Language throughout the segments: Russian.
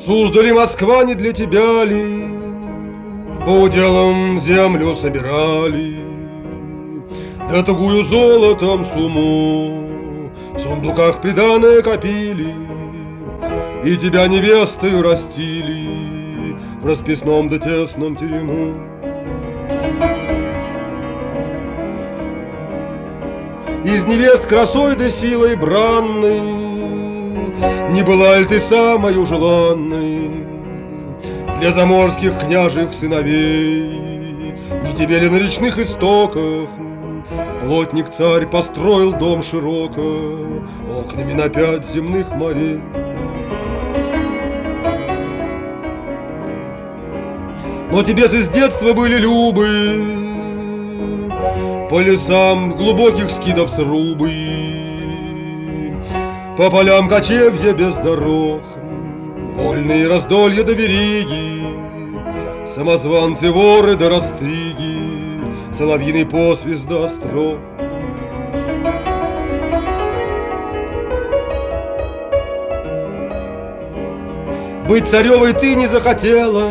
Сузда ли, Москва, не для тебя ли? По уделам землю собирали, да тугую золотом сумму в сундуках приданое копили, и тебя невестою растили в расписном да тесном терему. Из невест красой да силой бранной не была ли ты самою желанной для заморских княжих сыновей? Не тебе ли на речных истоках плотник-царь построил дом широко окнами на 5 земных морей? Но тебе с детства были любы по лесам глубоких скидов срубы, по полям кочевья без дорог, вольные раздолья до вериги, самозванцы, воры да растриги, соловьиный посвист да острог. Быть царевой ты не захотела,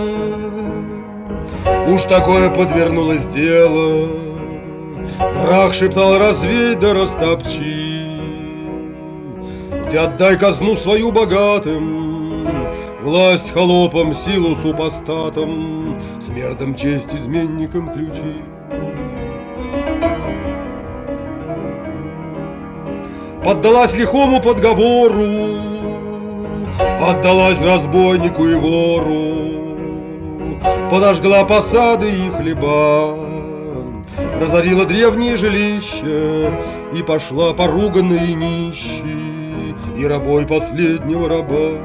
уж такое подвернулось дело. Враг шептал: развей да растопчи, ты отдай казну свою богатым, власть холопам, силу супостатам, смертом честь изменникам ключи. Поддалась лихому подговору, отдалась разбойнику и вору, подожгла посады и хлеба, разорила древние жилища и пошла поруганной и нищей, и рабой последнего раба.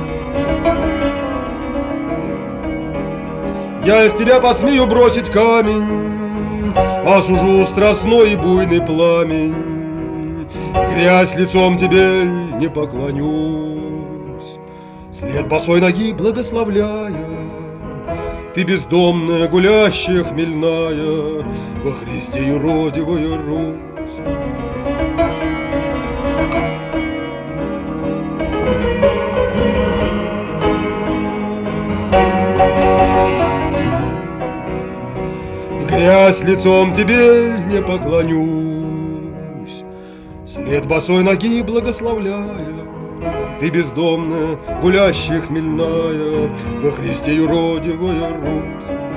Я и в тебя посмею бросить камень, осужу страстной и буйный пламень, в грязь лицом тебе не поклонюсь, след босой ноги благословляя. Ты бездомная, гулящая, хмельная, во Христе юродивая Русь. В грязь лицом тебе не поклонюсь, след босой ноги благословляя. Ты бездомная, гулящая, хмельная, во Христе юродивая Русь.